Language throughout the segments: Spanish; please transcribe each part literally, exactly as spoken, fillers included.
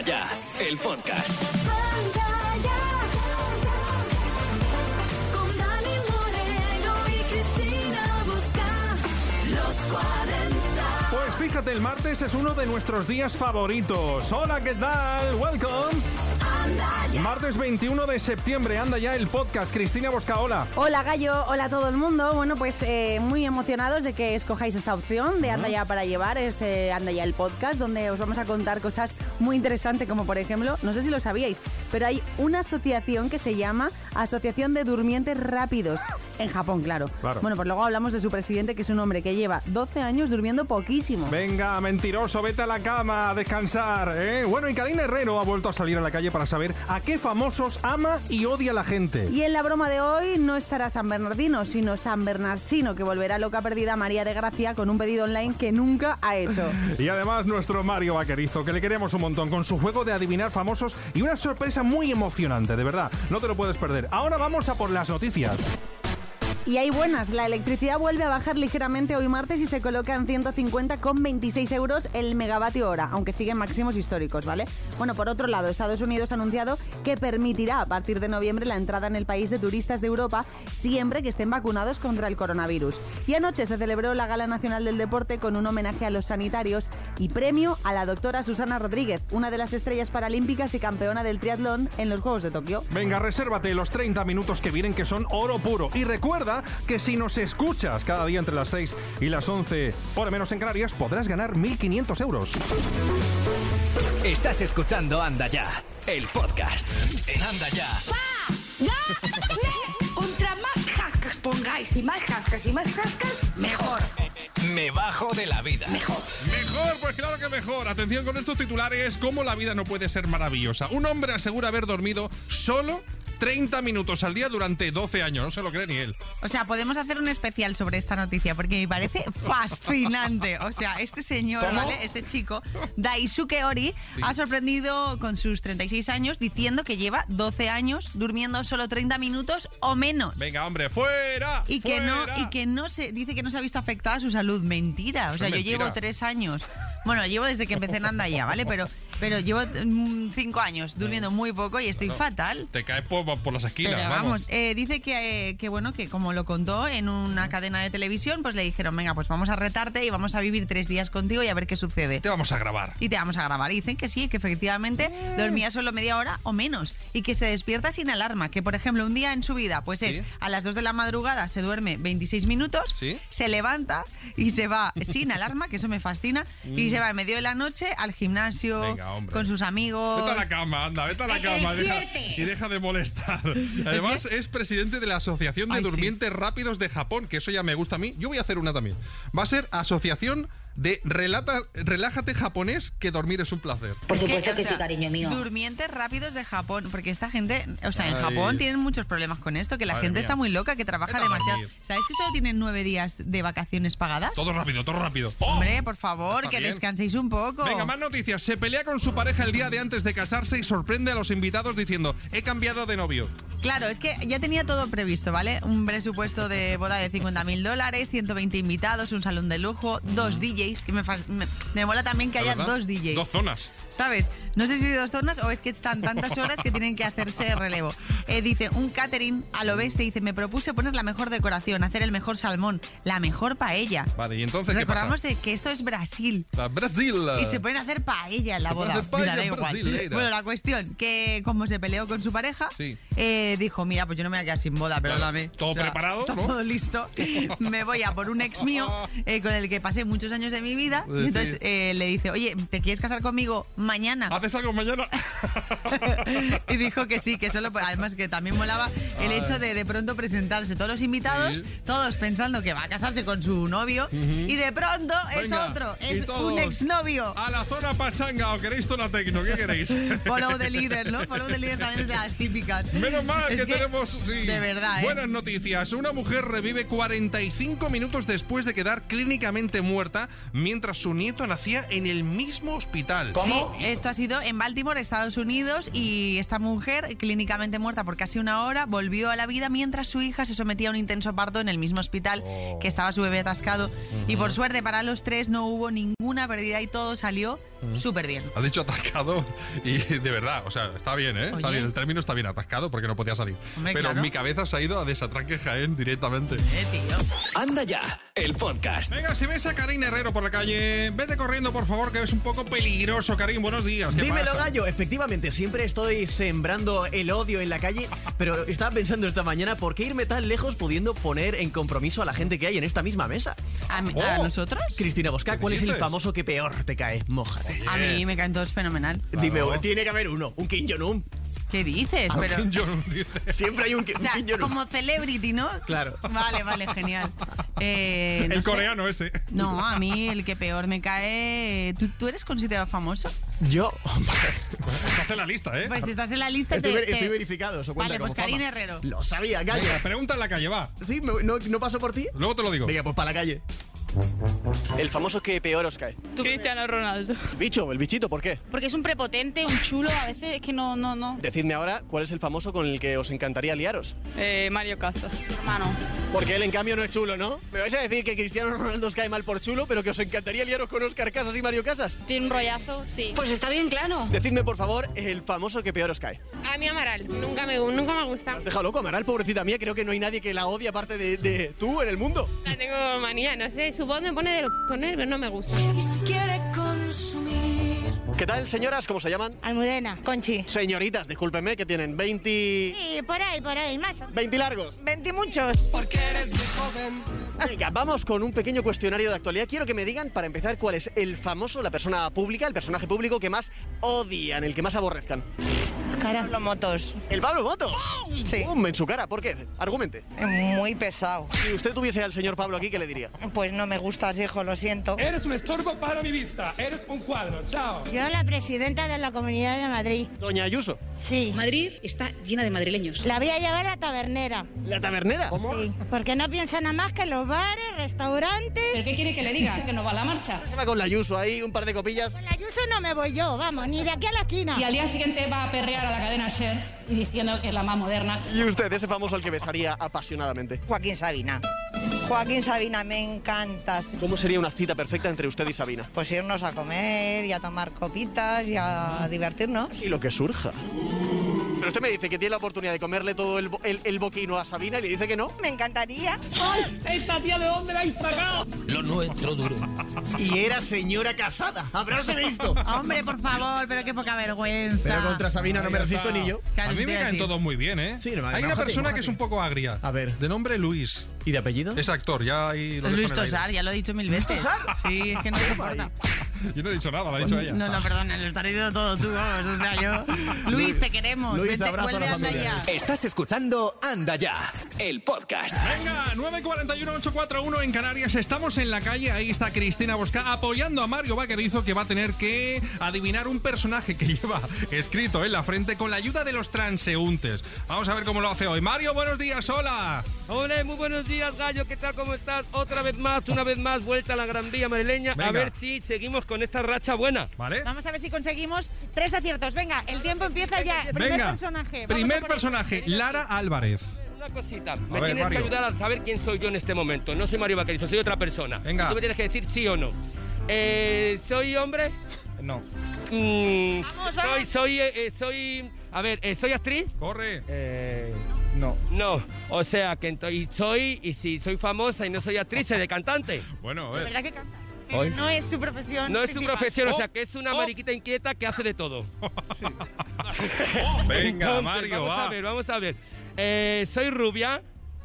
Anda Ya, el podcast. Anda Ya, con Dani Moreno y Cristina Busca, los cuarenta. Pues fíjate, el martes es uno de nuestros días favoritos. Hola, ¿qué tal? Welcome. Martes veintiuno de septiembre, Anda Ya, el podcast. Cristina Bosca, hola. Hola, Gallo, hola a todo el mundo. Bueno, pues eh, muy emocionados de que escojáis esta opción de Anda Ya para llevar, este Anda Ya, el podcast, donde os vamos a contar cosas muy interesantes, como por ejemplo, no sé si lo sabíais, pero hay una asociación que se llama Asociación de Durmientes Rápidos, en Japón, claro. Claro. Bueno, pues luego hablamos de su presidente, que es un hombre que lleva doce años durmiendo poquísimo. Venga, mentiroso, vete a la cama a descansar, ¿eh? Bueno, y Karina Herrero ha vuelto a salir a la calle para saber a qué famosos ama y odia la gente. Y en la broma de hoy no estará San Bernardino, sino San Bernardchino, que volverá loca perdida a María de Gracia con un pedido online que nunca ha hecho. Y además nuestro Mario Vaquerizo, que le queremos un montón, con su juego de adivinar famosos y una sorpresa muy emocionante, de verdad, no te lo puedes perder. Ahora vamos a por las noticias. Y hay buenas, la electricidad vuelve a bajar ligeramente hoy martes y se coloca en ciento cincuenta con veintiséis euros el megavatio hora, aunque siguen máximos históricos, ¿vale? Bueno, por otro lado, Estados Unidos ha anunciado que permitirá a partir de noviembre la entrada en el país de turistas de Europa siempre que estén vacunados contra el coronavirus. Y anoche se celebró la Gala Nacional del Deporte con un homenaje a los sanitarios y premio a la doctora Susana Rodríguez, una de las estrellas paralímpicas y campeona del triatlón en los Juegos de Tokio. Venga, resérvate los treinta minutos que vienen, que son oro puro. Y recuerda que si nos escuchas cada día entre las seis y las once, por lo menos en Canarias, podrás ganar mil quinientos euros. Estás escuchando Anda Ya, el podcast. En Anda Ya. ¡Pa! ¡Ya! Contra más jascas pongáis y más jascas y más jascas, mejor. Me bajo de la vida. Mejor. Mejor, pues claro que mejor. Atención con estos titulares, cómo la vida no puede ser maravillosa. Un hombre asegura haber dormido solo treinta minutos al día durante doce años. No se lo cree ni él. O sea, podemos hacer un especial sobre esta noticia porque me parece fascinante. O sea, este señor, ¿Cómo? ¿vale? Este chico, Daisuke Ori, Sí. ha sorprendido con sus treinta y seis años diciendo que lleva doce años durmiendo solo treinta minutos o menos. Venga, hombre, fuera. Y que no, fuera. y que no se dice que no se ha visto afectada su salud. Mentira. O sea, Eso yo es mentira. llevo tres años. Bueno, llevo desde que empecé en Anda Ya, ¿vale? Pero, pero llevo mm, cinco años durmiendo muy poco y estoy No, fatal. Te caes por, por las esquinas, Pero vamos. vamos, eh, dice que, eh, que bueno, que como lo contó en una cadena de televisión, pues le dijeron, venga, pues vamos a retarte y vamos a vivir tres días contigo y a ver qué sucede. Te vamos a grabar. Y te vamos a grabar. Y dicen que sí, que efectivamente dormía solo media hora o menos. Y que se despierta sin alarma. Que, por ejemplo, un día en su vida, pues es Sí. a las dos de la madrugada se duerme veintiséis minutos, Sí. se levanta y se va sin alarma, que eso me fascina, y se va en medio de la noche al gimnasio, Venga, hombre. con sus amigos. Vete a la cama, anda, vete a la ¡Que te cama deja- despiertes! y deja de molestar. Además, es presidente de la Asociación de Ay, sí. Durmientes Rápidos de Japón, que eso ya me gusta a mí. Yo voy a hacer una también. Va a ser Asociación de relata, Relájate Japonés, que dormir es un placer. Por supuesto o que sea, sí, cariño mío. Durmientes rápidos de Japón, porque esta gente, o sea, en Ay. Japón tienen muchos problemas con esto, que la Madre gente mía. está muy loca, que trabaja Vete a demasiado. dormir. ¿Sabes que solo tienen nueve días de vacaciones pagadas? Todo rápido, todo rápido. ¡Oh! Hombre, por favor, Está que bien. descanséis un poco. Venga, más noticias. Se pelea con su pareja el día de antes de casarse y sorprende a los invitados diciendo, he cambiado de novio. Claro, es que ya tenía todo previsto, ¿vale? Un presupuesto de boda de cincuenta mil dólares, ciento veinte invitados, un salón de lujo, dos D Js, que me, fas- me, me mola también que ¿La haya verdad? dos D Js. Dos zonas. ¿Sabes? No sé si dos zonas o es que están tantas horas que tienen que hacerse relevo. Eh, dice, un catering a lo bestia, dice, me propuse poner la mejor decoración, hacer el mejor salmón, la mejor paella. Vale, y entonces, ¿qué pasa? Recordamos de que esto es Brasil. La Brasil. Y se pueden hacer paella en la Se puede boda. hacer paella Mira, da igual. brasilera. Bueno, la cuestión, que como se peleó con su pareja, Sí. eh, dijo, mira, pues yo no me voy a quedar sin boda, perdóname. todo preparado, ¿no? Todo listo. Me voy a por un ex mío eh, con el que pasé muchos años de mi vida. Sí. Y entonces eh, le dice, oye, ¿te quieres casar conmigo mañana? ¿Haces algo mañana? Y dijo que sí, que solo, además que también molaba el hecho de de pronto presentarse todos los invitados, Sí. todos pensando que va a casarse con su novio, y de pronto es Venga, otro, y es todos un exnovio. A la zona pachanga, o queréis zona tecno, ¿qué queréis? Follow the leader, ¿no? Follow the leader también es de las típicas. Menos mal Es que, tenemos, sí, de verdad, ¿eh? buenas noticias. Una mujer revive cuarenta y cinco minutos después de quedar clínicamente muerta mientras su nieto nacía en el mismo hospital. Sí, esto ha sido en Baltimore, Estados Unidos, y esta mujer, clínicamente muerta por casi una hora, volvió a la vida mientras su hija se sometía a un intenso parto en el mismo hospital Oh. que estaba su bebé atascado. Y por suerte para los tres no hubo ninguna pérdida y todo salió súper bien. Has dicho atascado y de verdad, o sea, está bien, ¿eh? Está Oye. bien, el término está bien, atascado, porque no podía salir. Hombre, Pero claro. mi cabeza se ha ido a Desatraque Jaén directamente. Eh, tío. Anda ya, el podcast. Venga, si ves a Karim Herrero por la calle, vete corriendo, por favor, que es un poco peligroso. Karim, buenos días. ¿Qué Dímelo, pasa? gallo. Efectivamente, siempre estoy sembrando el odio en la calle, pero estaba pensando esta mañana, ¿por qué irme tan lejos pudiendo poner en compromiso a la gente que hay en esta misma mesa? ¿A, mí- Oh. a nosotros? Cristina Bosca, ¿cuál es el dices? famoso que peor te cae? Mójate. A mí me caen todos fenomenal. Dime, tiene que haber uno, un Kim Jong-un. ¿Qué dices? Pero, Yo no dice. Siempre hay un, Ki- o un sea, Kim Jong-un. como celebrity, ¿no? Claro. Vale, vale, genial. Eh, no El sé. coreano ese. No, a mí el que peor me cae... ¿Tú, tú eres considerado famoso? Yo, hombre, Estás en la lista, ¿eh? Pues si estás en la lista... estoy, te- ver- te- estoy verificado, eso cuenta Vale, como pues Karim fama. Herrero. Lo sabía, gallo. Venga, pregunta en la calle, va. ¿Sí? ¿No, no, no paso por ti? Luego te lo digo. Venga, pues para la calle. El famoso que peor os cae. Cristiano Ronaldo. Bicho, el bichito, ¿por qué? Porque es un prepotente, un chulo, a veces es que no, no, no. Decidme ahora cuál es el famoso con el que os encantaría liaros. Eh, Mario Casas. Hermano. Porque él, en cambio, no es chulo, ¿no? Me vais a decir que Cristiano Ronaldo os cae mal por chulo, pero que os encantaría liaros con Óscar Casas y Mario Casas. Tiene un rollazo, sí. Pues está bien claro. Decidme, por favor, el famoso que peor os cae. A mí Amaral, nunca me, nunca me gusta. Has dejado loco, Amaral, pobrecita mía. Creo que no hay nadie que la odie aparte de, de tú en el mundo. La tengo manía, no sé, su voz me pone de los nervios, no me gusta. Y si quiere consumir. ¿Qué tal, señoras? ¿Cómo se llaman? Almudena. Conchi. Señoritas, discúlpenme, que tienen veinte... Sí, por ahí, por ahí, más. veinte largos. veinte muchos. Venga, vamos con un pequeño cuestionario de actualidad. Quiero que me digan, para empezar, cuál es el famoso, la persona pública, el personaje público que más odian, el que más aborrezcan. Cara. Los motos. ¿El Pablo Motos? Sí. ¡Bum! En su cara. ¿Por qué? Argumente. Muy pesado. Si usted tuviese al señor Pablo aquí, ¿qué le diría? Pues no me gustas, hijo, lo siento. Eres un estorbo para mi vista. Eres un cuadro. Chao. Yo, la presidenta de la Comunidad de Madrid. Doña Ayuso. Sí. Madrid está llena de madrileños. La voy a llevar a la tabernera. ¿La tabernera? Sí. Porque no piensa nada más que en los bares, restaurantes. ¿Pero qué quiere que le diga? Que no va a la marcha. Se va con la Ayuso ahí, un par de copillas. Con la Ayuso no me voy yo, vamos, ni de aquí a la esquina. Y al día siguiente va a perrear a la cadena SER y diciendo que es la más moderna. Y usted, ese famoso al que besaría apasionadamente. Joaquín Sabina. Joaquín Sabina, me encantas. ¿Cómo sería una cita perfecta entre usted y Sabina? Pues irnos a comer y a tomar copitas y a divertirnos. Y lo que surja. Pero usted me dice que tiene la oportunidad de comerle todo el, bo- el, el boquino a Sabina y le dice que no. Me encantaría. ¿Esta tía de dónde la habéis sacado? Lo nuestro duro. Y era señora casada. Habráse visto. Hombre, por favor, pero qué poca vergüenza. Pero contra Sabina no me Ahí resisto está. ni yo. Claro, A mí eso te me iba a caen decir. todos muy bien, ¿eh? Sí, no, vale, Hay una mójate, persona que mójate. es un poco agria. A ver. De nombre Luis. ¿Y de apellido? Es actor, ya ahí lo Es dejo Luis en el aire. Tosar, ya lo he dicho mil veces. Tosar? Sí, es que no se importa. Yo no he dicho nada, lo ha dicho ella. No, no, perdona, lo estaré diciendo todo tú, vamos, o sea, yo... Luis, te queremos. Luis, Vete, abrazo a la vuelve, anda familia. ya. Estás escuchando Anda ya, el podcast. Venga, nueve cuarenta y uno, ocho cuarenta y uno en Canarias. Estamos en la calle, ahí está Cristina Bosca apoyando a Mario Vaquerizo, que va a tener que adivinar un personaje que lleva escrito en la frente con la ayuda de los transeúntes. Vamos a ver cómo lo hace hoy. Mario, buenos días, hola. Hola, muy buenos días, gallo. ¿Qué tal? ¿Cómo estás? Otra vez más, una vez más, vuelta a la Gran Vía madrileña. Venga. A ver si seguimos con esta racha buena. ¿Vale? Vamos a ver si conseguimos tres aciertos. Venga, el tiempo empieza ya. Primer Venga, personaje. Vamos a primer por personaje, Lara Álvarez. Una cosita, me ver, tienes Mario. que ayudar a saber quién soy yo en este momento. No soy Mario Vaquerizo, soy otra persona. Venga. Tú me tienes que decir sí o no. Eh, ¿Soy hombre? No. Mm, Vamos, soy, vamos. soy, eh, eh, soy... A ver, eh, ¿soy actriz? Corre. no. No. O sea, que ento- y soy, y si soy famosa y no soy actriz, seré cantante. Bueno, a De ver. verdad que canta. Pero Hoy. no es su profesión. No es su principal. profesión, o Oh, sea, que es una oh. mariquita inquieta que hace de todo. Venga, Entonces, Mario, vamos va. a ver, vamos a ver. Eh, ¿Soy rubia?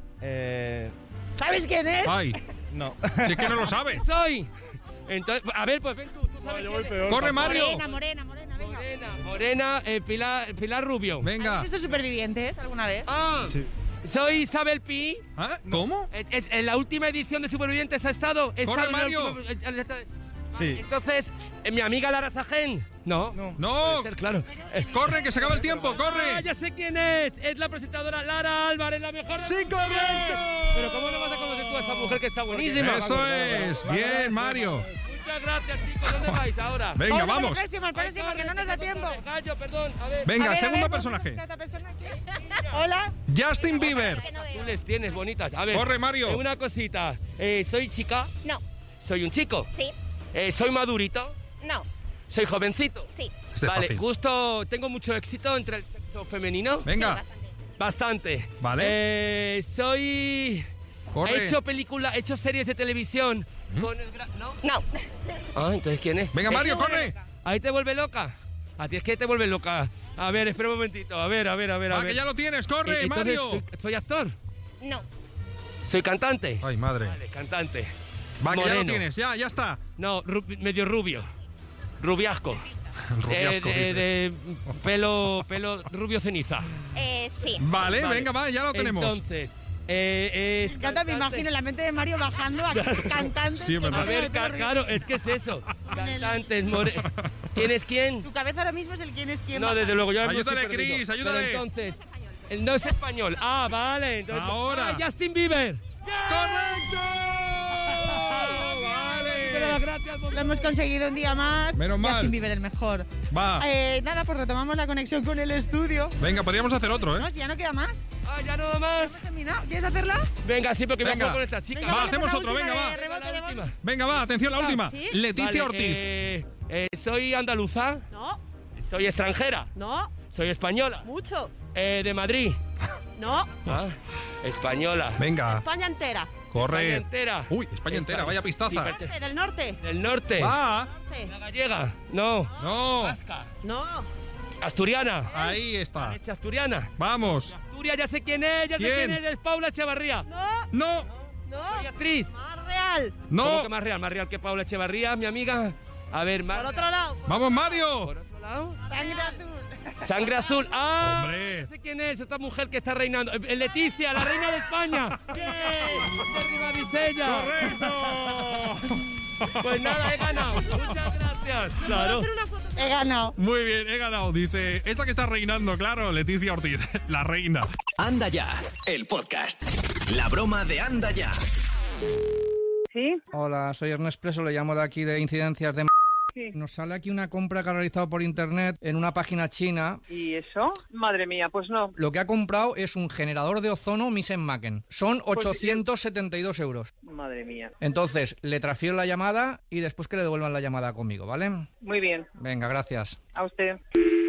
¿Sabes quién es? Ay. No. Si es que no lo sabe. Soy. Entonces, a ver, pues ven tú, tú sabes quién es. Corre, Mario. Morena, morena, morena, venga. Morena, Morena, eh, Pilar, Pilar Rubio. Venga. ¿Has visto Supervivientes alguna vez? Ah, soy Isabel Pi. ¿Ah? ¿Cómo? Eh, es- ¿En la última edición de Supervivientes ha estado? He Corre, estado en la Mario. última- eh, eh, eh, Sí. Entonces, eh, ¿mi amiga Lara Sajen? No. No. No. Puede ser, claro. Eh, Corre, que se acaba el tiempo, Ah, corre. ya sé quién es. Es la presentadora Lara Álvarez, la mejor. de- ¡Sí, correcto! Pero ¿cómo no vas a conocer tú a esa mujer que está buenísima? Eso es. Bien, Mario. Muchas gracias, chicos. ¿Dónde vais ahora? Venga, Vamos. vamos. El próximo, el próximo, que no nos da tiempo. Gallo, perdón. A ver. A Venga, ver, a segundo ver, personaje. ¿cómo se llama esta persona aquí? Hola. Justin Bieber. Tú les tienes bonitas. A ver. Corre, Mario. eh, Una cosita. Eh, ¿Soy chica? No. ¿Soy un chico? Sí. Eh, ¿Soy madurito? No. ¿Soy jovencito? Sí. Este es Vale, fácil. gusto, tengo mucho éxito entre el sexo femenino. Venga. Sí, Bastante. Vale. Eh, soy... Corre. He hecho película, he hecho series de televisión con el gra- ¿No? No. Ah, entonces ¿quién es? Venga, ¿Te Mario, vuelve corre. loca? Ahí te vuelve loca. A ti es que te vuelve loca. A ver, espera un momentito. A ver, a ver, a ver, a Va, ver. que ya lo tienes, Eh, corre, entonces, Mario. Soy, soy actor. No. Soy cantante. Ay, madre. Vale, cantante. Va, que ya lo Moreno. tienes, ya, ya está. No, ru- medio rubio. Rubiasco. Rubiasco, Eh, de, dice. de pelo, pelo rubio ceniza. Eh, sí. Vale, Vale. venga, va, ya lo tenemos. Entonces, eh, es Me encanta, me cantante. imagino la mente de Mario bajando a cantantes. Sí, que verdad. A pasan ver, de todo ca- el claro, es que es eso. Cantantes, more... ¿Quién es quién? Tu cabeza ahora mismo es el quién es quién. No, baja. desde luego, yo ahora Ayúdale, mismo estoy Chris, perdido. ayúdale. Pero entonces, él no es español. Ah, vale. Entonces, Ahora. ¡Ah, Justin Bieber! ¡Correcto! Pero ¡Vale! Gracias, lo hemos conseguido un día más. Menos mal. Justin Bieber el mejor. Va. Eh, nada, pues retomamos la conexión con el estudio. Venga, podríamos hacer otro, No, ¿eh? si ya no queda más. Ah, ya nada más. ¿Hemos terminado? ¿Quieres hacerla? Venga, sí, porque me Venga. voy con esta chica. Venga, Va, vale, hacemos pues la otro, última venga, de va. rebote La de última. gol. Venga, va, atención, la última. ¿sí? Leticia Vale, Ortiz. eh, eh, soy andaluza, No, soy extranjera, no, soy española, mucho. eh, de Madrid. No, Ah, española. Venga, España entera. España corre. entera. Uy, España entera, vaya pistaza. Sí, Norte, del norte. Del norte. Va. La gallega. No. No. Vasca. No. Asturiana. Ahí está. Leche asturiana. Vamos. Asturias, ya sé quién es, ya ¿Quién? sé quién es, es Paula Echevarría. No, No. no. Soy actriz. Más real. ¿Cómo No. que más real? Más real que Paula Echevarría, mi amiga. A ver, más. Por otro lado, Vamos, Mario. Por otro lado. sangre azul. Sangre azul. ¡Ah! Hombre. Ya sé quién es esta mujer que está reinando. Eh, Leticia, la reina de España. ¡Bien! ¡Arriba Visella! ¡Correcto! Pues nada, he ganado. Muchas gracias. Claro. He ganado. Muy bien, he ganado. Dice, esta que está reinando, claro, Leticia Ortiz, la reina. Anda Ya, el podcast. La broma de Anda Ya. ¿Sí? Hola, soy Ernest Preso, le llamo de aquí de Incidencias de... Sí. Nos sale aquí una compra que ha realizado por internet en una página china. ¿Y eso? Madre mía, pues no. Lo que ha comprado es un generador de ozono Misen-Macken. Son Pues, ochocientos setenta y dos euros. Madre mía. Entonces, le transfiero la llamada y después que le devuelvan la llamada conmigo, ¿vale? Muy bien. Venga, gracias. A usted.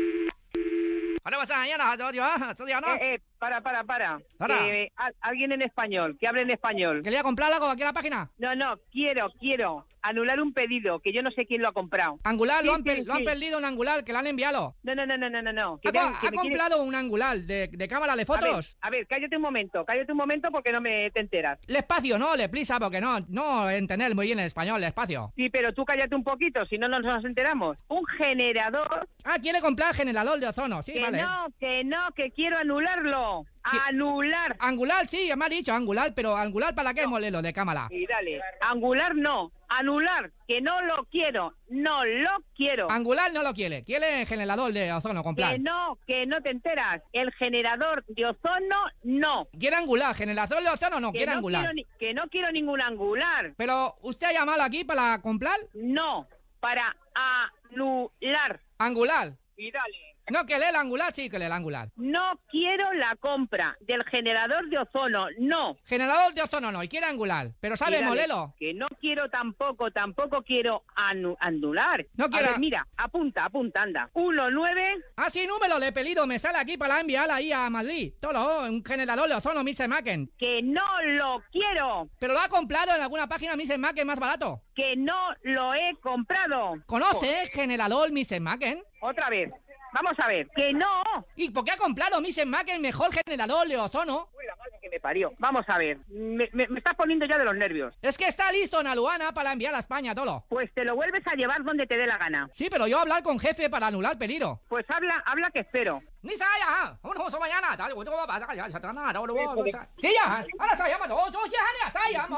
Eh, eh, para, para, para. Para. Eh, a- alguien en español, que hable en español. ¿Que le voy a comprar algo aquí a la página? No, no, quiero, quiero anular un pedido, que yo no sé quién lo ha comprado. Angular, Sí, lo, han sí, pe- lo han sí. perdido un angular, que le han enviado. No, no, no, no, no, no, no. Que ¿Ha, me- co- que ha me quiere- comprado un angular de, de cámara de A ver, fotos? a ver, cállate un momento, cállate un momento porque no me te enteras. Le espacio, no, le prisa, porque no, no entender muy bien el español, le espacio. Sí, pero tú cállate un poquito, si no, no nos enteramos. Un generador. Ah, quiere comprar generador de ozono, sí, que vale. no, que no, que quiero anularlo. Anular. Angular, sí, me ha dicho angular, pero angular ¿para qué modelo de cámara? Y dale. Angular no. Anular, que no lo quiero. No lo quiero. Angular no lo quiere, quiere generador de ozono comprar. Que no, que no te enteras. El generador de ozono, no. ¿Quiere angular? ¿Generador de ozono no? Que Quiere no angular. quiero ni- que no quiero ningún angular. Pero, ¿usted ha llamado aquí para comprar? No, para anular. Angular. Y dale. No, que lee el angular, sí, que lee el angular. No quiero la compra del generador de ozono, no. Generador de ozono no, y quiere angular. Pero ¿sabe Y dale, modelo? Que no quiero tampoco, tampoco quiero anu- anular. No A quiero- ver, mira, apunta, apunta, anda. uno nueve. Ah, sí, número de pedido, me sale aquí para enviar ahí a Madrid. Todo, un generador de ozono Misen-Macken. Que no lo quiero. Pero lo ha comprado en alguna página Misen-Macken más barato. Que no lo he comprado. ¿Conoce el generador Misen-Macken? Otra vez. Vamos a ver. Que no. ¿Y por qué ha comprado Misen-Macken mejor generador de ozono? Uy, la madre que me parió. Vamos a ver. Me, me, me estás poniendo ya de los nervios. Es que está listo en Aduana para enviar a España todo. Pues te lo vuelves a llevar donde te dé la gana. Sí, pero yo hablar con jefe para anular pedido. Pues habla, habla que espero. Ni saya, vamos a mañana, tal, yo va para allá, satrana, no lo Sí, ya, ahora saya, mato, yo ya, saya,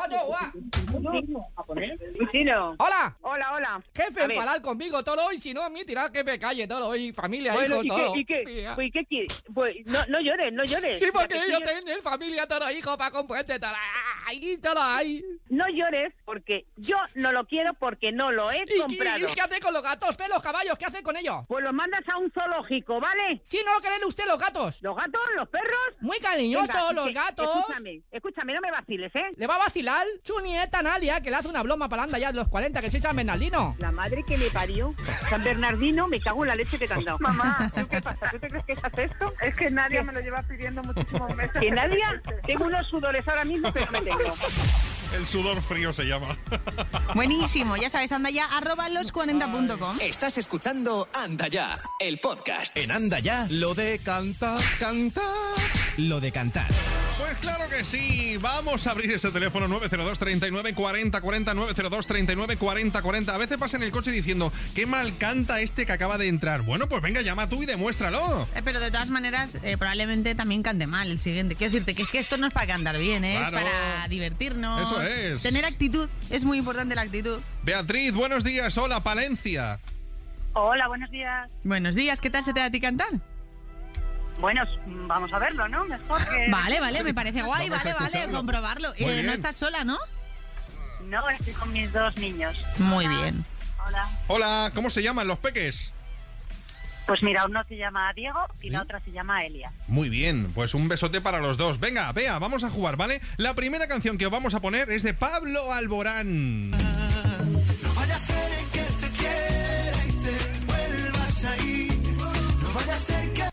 mato. Chino. Hola. Hola, hola. Jefe, A ver. enfadar conmigo todo y si no, a mí tirar que me calle todo y familia, Bueno, hijos, ¿y todo. qué, y qué? Tía. Pues, ¿y qué quieres? Pues, no, no llores, no llores. Sí, Ya porque te yo estoy- tengo familia, todo hijo para comprarte todo. Ahí, todo ahí. No llores porque yo no lo quiero porque no lo he ¿Y, comprado. y, y qué hace con los gatos, pelos, caballos? ¿Qué hace con ellos? Pues los mandas a un zoológico, ¿vale? Sí, no lo lo que leen usted los gatos? ¿Los gatos? ¿Los perros? Muy cariñosos, Venga, los que- gatos. Escúchame, escúchame, no me vaciles, ¿eh? ¿Le va a vacilar su nieta Nadia, que le hace una broma para anda ya de los cuarenta, que soy San Bernardino? La madre que me parió. San Bernardino, me cago en la leche que te han dado. Mamá, ¿tú qué pasa? ¿Tú te crees que se hace esto? Es que Nadia me lo lleva pidiendo muchísimos meses. ¿Que Nadia? Tengo unos sudores ahora mismo que no me tengo. El sudor frío se llama. Buenísimo, ya sabes, anda ya, arroba los cuarenta punto com. Estás escuchando Anda Ya, el podcast. En Anda Ya, lo de cantar, cantar, lo de cantar. Pues claro que sí, vamos a abrir ese teléfono nueve cero dos, treinta y nueve, cuarenta, cuarenta, nueve cero dos, treinta y nueve, cuarenta, cuarenta. A veces pasa en el coche diciendo, qué mal canta este que acaba de entrar. Bueno, pues venga, llama tú y demuéstralo. Eh, pero de todas maneras, eh, probablemente también cante mal el siguiente. Quiero decirte que es que esto no es para cantar bien, ¿eh? Claro. Es para divertirnos. Eso es. Tener actitud, es muy importante la actitud. Beatriz, buenos días, hola, Palencia. Hola, buenos días. Buenos días, ¿qué tal se te da a ti cantar? Bueno, vamos a verlo, ¿no? Mejor que... Vale, vale, me parece guay, Vamos a vale, vale, escucharlo. comprobarlo. Muy Eh, bien. no estás sola, ¿no? No, estoy con mis dos niños. Muy bien. Hola. Hola, ¿cómo se llaman los peques? Pues mira, uno se llama Diego y ¿Sí? la otra se llama Elia. Muy bien, pues un besote para los dos. Venga, Bea, vamos a jugar, ¿vale? La primera canción que os vamos a poner es de Pablo Alborán. No vaya a ser que te quiera y te vuelvas a ir. No vaya a ser que...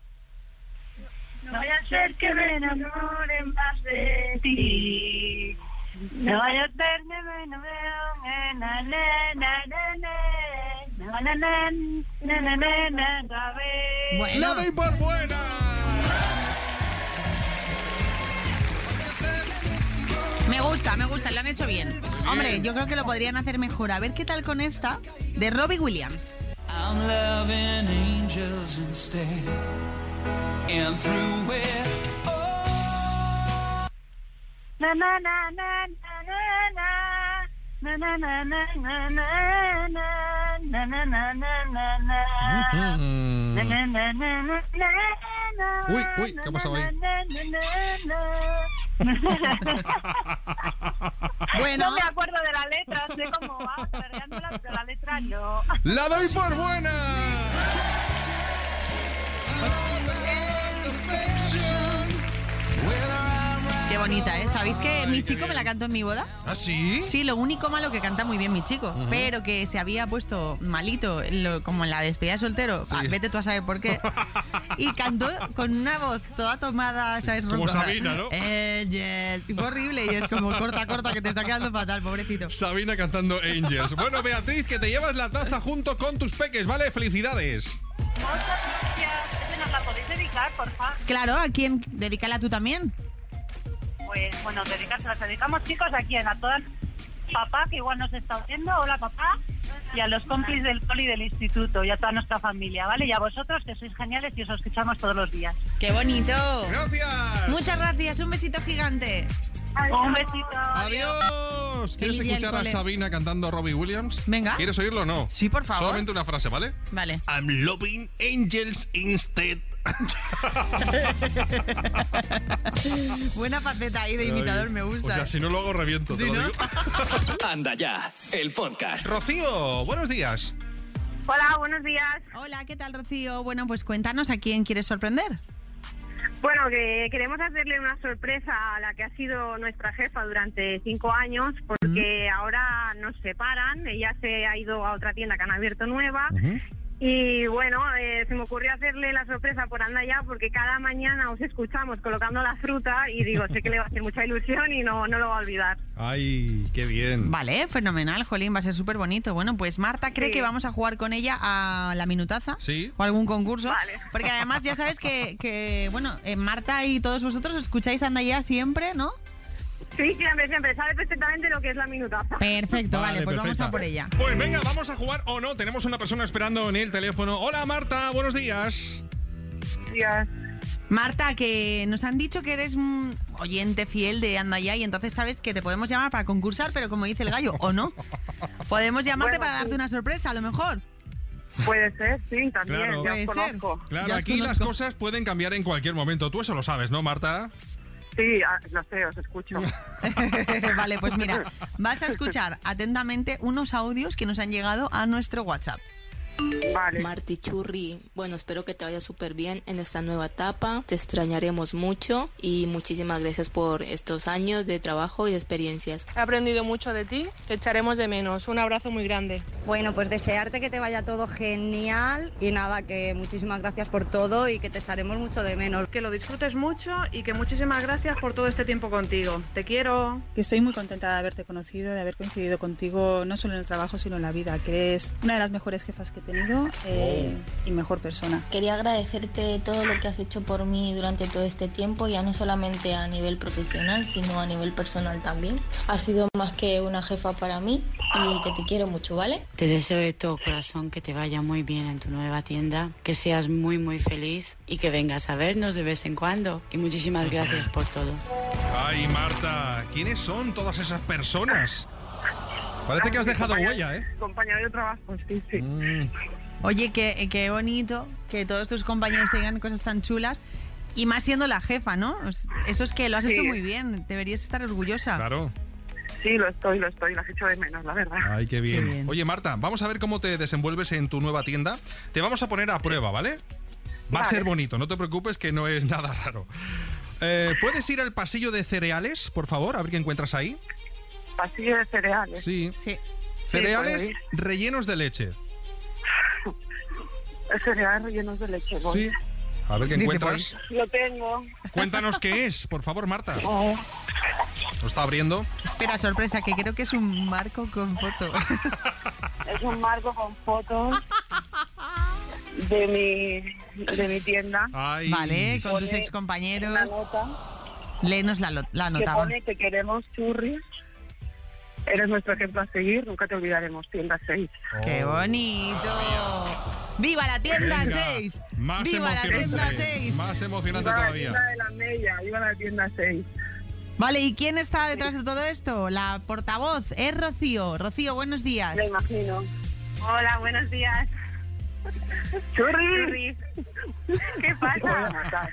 No vaya a ser que me enamore más de ti. No vaya a ser que me enamore na, na, na, na, na, na, na, na, na, na, na, na, na, ve. Bueno. ¡La doy por buena! Me gusta, me gusta, lo han hecho bien. Hombre, yo creo que lo podrían hacer mejor. A ver qué tal con esta de Robbie Williams. I'm loving angels instead. And through it Na, na, na, na, na, na, na. Na, na, na, na, na, na, na. Na, na, na, na, na, na. Na, na, na, na, na, na, na. Uy, uy, ¿qué ha pasado ahí? Na, na, na, na, na. Bueno. No me acuerdo de la letra, sé cómo va, tarareándola, pero la letra no. ¡La doy por buena! Qué bonita, ¿eh? ¿Sabéis que Ay, mi qué chico bien. me la cantó en mi boda? ¿Ah, sí? Sí, lo único malo que canta muy bien mi chico, pero que se había puesto malito, en lo- como en la despedida de soltero, Sí. ah, vete tú a saber por qué, y cantó con una voz toda tomada, ¿sabes? Como Ronca. Sabina, ¿no? Eh, yes. Y fue horrible, y es como corta, corta, que te está quedando fatal, pobrecito. Sabina cantando Angels. Bueno, Beatriz, que te llevas la taza junto con tus peques, ¿vale? ¡Felicidades! Muchas gracias. ¿Ese nos la podéis dedicar, por favor? Claro, ¿a quién? Dedícala tú también. Pues bueno, dedicarse las dedicamos, chicos, aquí a todas papá, que igual nos está oyendo. Hola, papá. Y a los compis del coli del instituto y a toda nuestra familia, ¿vale? Y a vosotros, que sois geniales y os escuchamos todos los días. ¡Qué bonito! ¡Gracias! Muchas gracias, un besito gigante. Un besito. ¡Adiós! ¿Quieres Feliz día escuchar al a cole. Sabina cantando Robbie Williams? Venga. ¿Quieres oírlo o no? Sí, por favor. Solamente una frase, ¿vale? Vale. I'm loving angels instead. Buena faceta ahí de imitador, me gusta. O sea, si no lo hago, reviento, te ¿Sí, lo no? digo. Anda Ya, el podcast. Rocío, buenos días. Hola, buenos días. Hola, ¿qué tal, Rocío? Bueno, pues cuéntanos a quién quieres sorprender. Bueno, que queremos hacerle una sorpresa a la que ha sido nuestra jefa durante cinco años, porque ahora nos separan, ella se ha ido a otra tienda que han abierto nueva. Y bueno, eh, se me ocurrió hacerle la sorpresa por Anda Ya, porque cada mañana os escuchamos colocando la fruta y digo, sé que le va a hacer mucha ilusión y no, no lo va a olvidar. Ay, qué bien. Vale, fenomenal, Jolín, va a ser súper bonito. Bueno, pues Marta cree Sí. que vamos a jugar con ella a la minutaza. Sí. O algún concurso. Vale. Porque además ya sabes que, que bueno, eh, Marta y todos vosotros escucháis Anda Ya siempre, ¿no? Sí, siempre, siempre, sabe perfectamente lo que es la minutaza. Perfecto, vale, pues vamos perfecta. a por ella. Pues venga, vamos a jugar o no. Tenemos una persona esperando en el teléfono. Hola, Marta, buenos días. Días. Marta, que nos han dicho que eres un oyente fiel de Anda Ya y entonces sabes que te podemos llamar para concursar, pero como dice el gallo, ¿o no? Podemos llamarte Bueno, para darte sí. una sorpresa, a lo mejor. Puede ser, sí, también, Claro. ya os Puede ser. conozco. Claro, Ya os aquí las conozco. cosas pueden cambiar en cualquier momento. Tú eso lo sabes, ¿no, Marta? Sí, ah, lo sé, os escucho. Vale, pues mira, vas a escuchar atentamente unos audios que nos han llegado a nuestro WhatsApp. Vale. Marti Churri, bueno, espero que te vaya súper bien en esta nueva etapa. Te extrañaremos mucho y muchísimas gracias por estos años de trabajo y de experiencias. He aprendido mucho de ti, te echaremos de menos. Un abrazo muy grande. Bueno, pues desearte que te vaya todo genial y nada, que muchísimas gracias por todo y que te echaremos mucho de menos. Que lo disfrutes mucho y que muchísimas gracias por todo este tiempo contigo. Te quiero. Que estoy muy contenta de haberte conocido, de haber coincidido contigo, no solo en el trabajo, sino en la vida, que es una de las mejores jefas que he tenido eh, y mejor persona. Quería agradecerte todo lo que has hecho por mí durante todo este tiempo, ya no solamente a nivel profesional, sino a nivel personal también. Has sido más que una jefa para mí y que te quiero mucho, ¿vale? Te deseo de todo corazón que te vaya muy bien en tu nueva tienda, que seas muy muy feliz y que vengas a vernos de vez en cuando. Y muchísimas gracias por todo. Ay, Marta, ¿quiénes son todas esas personas? Parece que has dejado huella, ¿eh? Compañero de trabajo, sí, sí. Mm. Oye, qué, qué bonito que todos tus compañeros te digan cosas tan chulas. Y más siendo la jefa, ¿no? Eso es que lo has Sí. hecho muy bien. Deberías estar orgullosa. Claro. Sí, lo estoy, lo estoy, lo has hecho de menos, la verdad. Ay, qué bien. Qué bien. Oye, Marta, vamos a ver cómo te desenvuelves en tu nueva tienda. Te vamos a poner a prueba, ¿vale? Va a Vale. ser bonito, no te preocupes que no es nada raro. Eh, ¿Puedes ir al pasillo de cereales, por favor? A ver qué encuentras ahí. Pasillo de cereales. Sí. Sí. Cereales Sí, rellenos de leche. Cereales rellenos de leche. voy. Sí. A ver qué Dice, encuentras. Lo tengo. Cuéntanos qué es, por favor, Marta. Oh, Lo está abriendo. Espera, sorpresa, que creo que es un marco con foto. es un marco con fotos de mi, de mi tienda. Ay. Vale, con tus Pone excompañeros. Una nota Léenos la, lo- la que nota. va. pone que queremos churris. Eres nuestro ejemplo a seguir, nunca te olvidaremos. Tienda seis. ¡Qué bonito! ¡Viva la tienda Venga, seis! Más ¡Viva la tienda emocionante. seis! Más emocionante Iba a la todavía. tienda de la Mella, iba a la tienda seis. Vale, ¿y quién está detrás de todo esto? La portavoz es Rocío. Rocío, buenos días. Me imagino. Hola, buenos días. ¡Churris! ¿Qué pasa?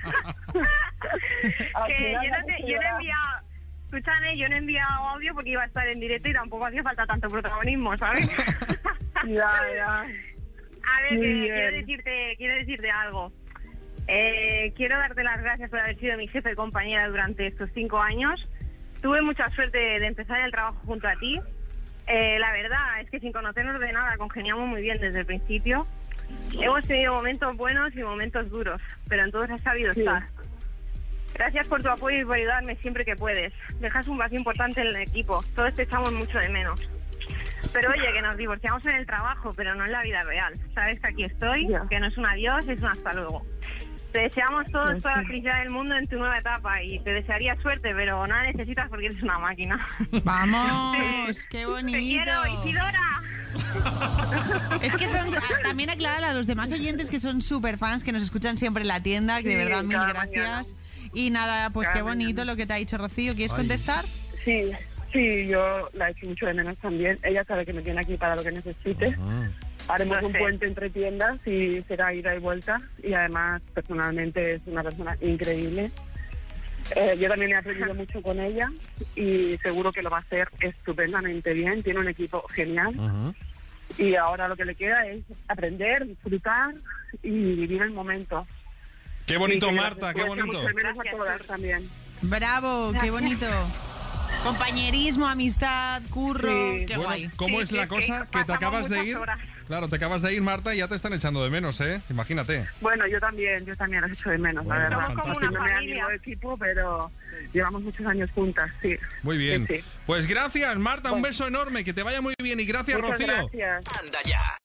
Al que final yo la no, te, yo no he sociedad- enviado... Escúchame, yo no he enviado audio porque iba a estar en directo y tampoco hacía falta tanto protagonismo, ¿sabes? Ya, ya. A ver, Muy que bien. quiero decirte, quiero decirte algo. Eh, quiero darte las gracias por haber sido mi jefe y compañera durante estos cinco años. Tuve mucha suerte de empezar el trabajo junto a ti. Eh, la verdad es que sin conocernos de nada congeniamos muy bien desde el principio. Hemos tenido momentos buenos y momentos duros, pero en todos has sabido Sí. estar. Gracias por tu apoyo y por ayudarme siempre que puedes. Dejas un vacío importante en el equipo. Todos te echamos mucho de menos. Pero oye, que nos divorciamos en el trabajo, pero no en la vida real. Sabes que aquí estoy, Ya. que no es un adiós, es un hasta luego. Te deseamos todos Pues toda la sí. felicidad del mundo en tu nueva etapa y te desearía suerte, pero nada necesitas porque eres una máquina. ¡Vamos! ¡Qué Te bonito! quiero, Isidora. Es que son, a- también aclarar a los demás oyentes que son súper fans, que nos escuchan siempre en la tienda, que de Sí, verdad mil cada gracias. mañana. Y nada, pues Cada qué bonito mañana. lo que te ha dicho Rocío. ¿Quieres Ay. contestar? Sí, sí, yo la echo mucho de menos también. Ella sabe que me tiene aquí para lo que necesite. Ah. Haremos Lo un sé. puente entre tiendas y será ida y vuelta. Y además, personalmente, es una persona increíble. Eh, yo también he aprendido mucho con ella y seguro que lo va a hacer estupendamente bien. Tiene un equipo genial. Ujú. Y ahora lo que le queda es aprender, disfrutar y vivir el momento. Qué bonito, Sí, que Marta, qué nos echa bonito. mucho de menos a Gracias, todas Sur. también. Bravo, qué bonito. Compañerismo, amistad, curro, Sí. qué Bueno, guay. ¿cómo Sí, es la que- que cosa? Que te pasamos acabas de muchas ir. horas. Claro, te acabas de ir, Marta, y ya te están echando de menos, ¿eh? Imagínate. Bueno, yo también, yo también los echo de menos, Bueno, la verdad. somos como una Haciéndome familia. amigo de equipo, pero llevamos muchos años juntas, sí. Muy bien. Sí, sí. Pues gracias, Marta, un Bueno. beso enorme, que te vaya muy bien y gracias, Muchas Rocío. gracias. Anda ya.